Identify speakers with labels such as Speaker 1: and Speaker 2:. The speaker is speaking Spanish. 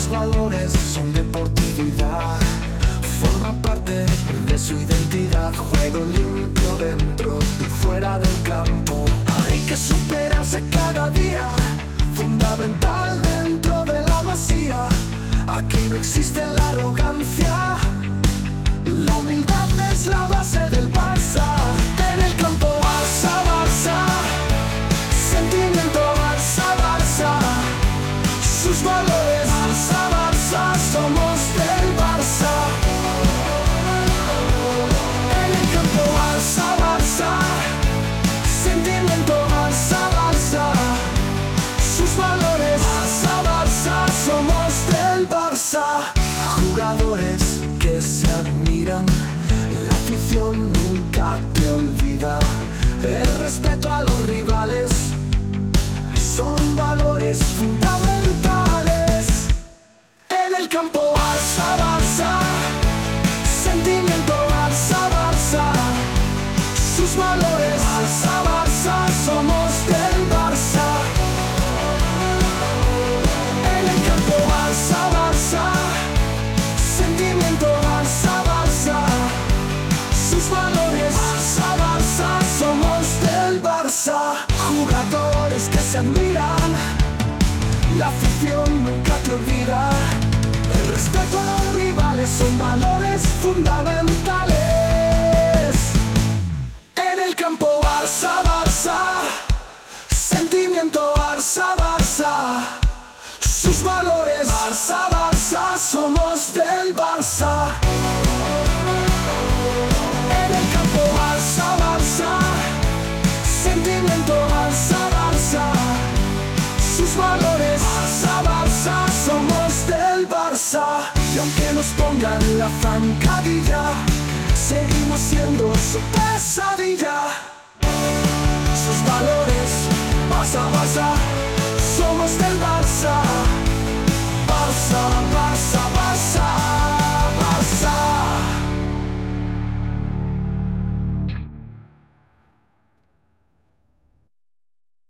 Speaker 1: Sus valores son deportividad, forman parte de su identidad. Juego limpio dentro y fuera del campo. Hay que superarse cada día, fundamental dentro de la masía. Aquí no existe la arrogancia, la humildad es la base del Barça. En el campo Barça, Barça, sentimiento Barça, Barça. Sus valores Barça, Barça, somos del Barça. En el campo Barça, Barça, sentimiento Barça, Barça. Sus valores Barça, Barça, somos del Barça. Jugadores que se admiran, la afición nunca te olvida. El respeto a los rivales son valores fundamentales. En el campo Barça, Barça, sentimiento Barça, Barça. Sus valores Barça, Barça, somos del Barça. En el campo Barça, Barça, sentimiento Barça, Barça. Sus valores Barça, Barça, somos del Barça. Jugadores que se admiran, la afición nunca te olvida. El respeto a los rivales son valores fundamentales. En el campo Barça, Barça, sentimiento Barça, Barça. Sus valores Barça, Barça, somos del Barça. En el campo Barça, Barça, sentimiento Barça, Barça. Sus valores Barça, Barça, somos del Barça. Y aunque nos pongan la zancadilla, seguimos siendo su pesadilla. Sus valores Barça, Barça.